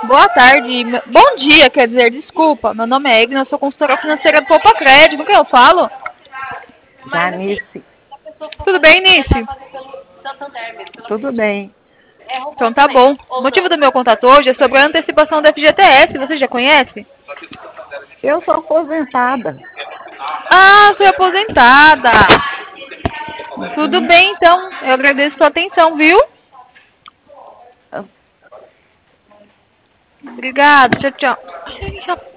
Boa tarde. Bom dia, quer dizer, desculpa. Meu nome é Egna, eu sou consultora financeira do Poupa Crédito. Com quem eu falo? Janice, Tudo bem, Nice? tudo bem. Então tá bom. O motivo do meu contato hoje é sobre a antecipação da FGTS. Você já conhece? Eu sou aposentada. Ah, sou aposentada. Tudo Uhum. bem, então. Eu agradeço sua atenção, viu? Obrigada. Tchau, tchau.